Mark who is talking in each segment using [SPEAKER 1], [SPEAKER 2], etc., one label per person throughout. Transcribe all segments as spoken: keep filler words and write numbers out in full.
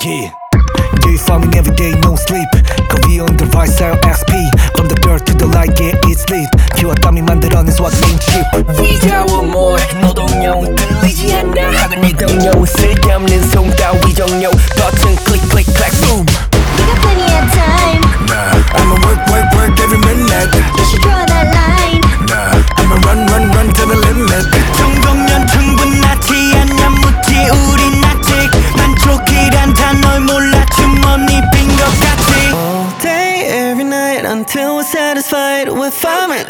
[SPEAKER 1] Yeah. Do farming every day, no sleep. Coffee on the right side, 엑스 피. From the dirt to the light, yeah, it's lit. 피와 땀이 만들어낸 swag name chip.
[SPEAKER 2] 위자워 more 노동요 들리지 않아 하던 이 동요 쓸데없는 송따위 종료 버튼 클릭 클릭 클릭 boom.
[SPEAKER 3] We got plenty of time.
[SPEAKER 4] Nah, I'ma work, work, work every minute.
[SPEAKER 3] You should draw that line.
[SPEAKER 4] Nah, I'ma run, run, run to the limit.
[SPEAKER 2] 정도면 충분하지 않냐 묻지 우린 아직 만족이란 단어를 몰라 주머니 빈 것 같지. All day every night until we're satisfied with farming.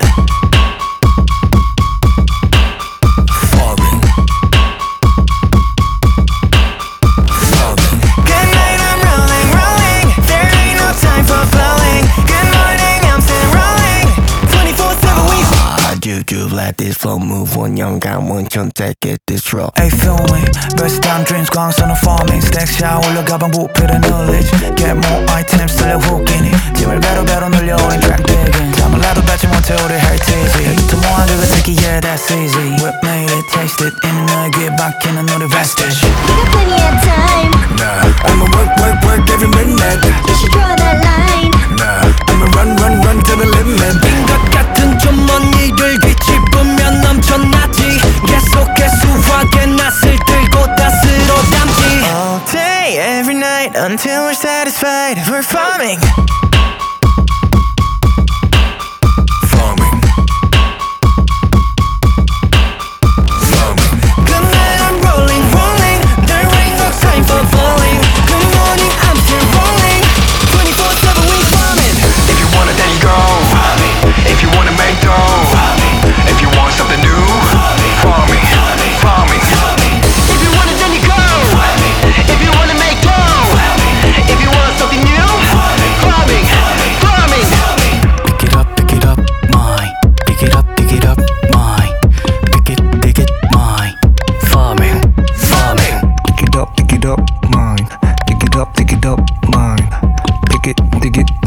[SPEAKER 2] You let this flow move one young guy one can take it this rough.
[SPEAKER 5] Hey feel me, best time dreams 광선은 farming Stack 샤워 올라가방 부피를 knowledge Get more items 쓸려 웃기니 짐을 배로 배로 늘려 우린 track digging 잠을 나도 뱉지 못해 우리 heritage 더 모아 그거 새끼 yeah that's easy Whip made it, taste it 이미 너의 귀에 박히는 우리 vestige
[SPEAKER 3] We got plenty of time.
[SPEAKER 4] Nah, I'ma work, work, work every minute.
[SPEAKER 3] You should draw that line.
[SPEAKER 4] Nah, I'ma run, run, run to the limit.
[SPEAKER 2] 빈 것 같은 주머니를 뒤집으면 넘쳐나지 계속해 수확의 낫을 들고 탓으로 담지. All day, every night until we're satisfied. We're farming.
[SPEAKER 4] Farming. Farming.
[SPEAKER 2] Good night, I'm rolling, rolling. There ain't no time for falling. Good morning, I'm still rolling. twenty-four seven, we farming.
[SPEAKER 4] If you want it, then you go. If you wanna make dough. If you want something new. Farming. Farming.
[SPEAKER 2] If you want it, then you go. If you wanna make dough. If you want something new. Farming. Farming.
[SPEAKER 5] Pick it up, pick it up, mine Pick it up, pick it up, mine Pick it, pick it, mine Farming, farming
[SPEAKER 1] Pick it up, pick it up, mine. Pick it up, pick it up, mine. Pick it, pick it,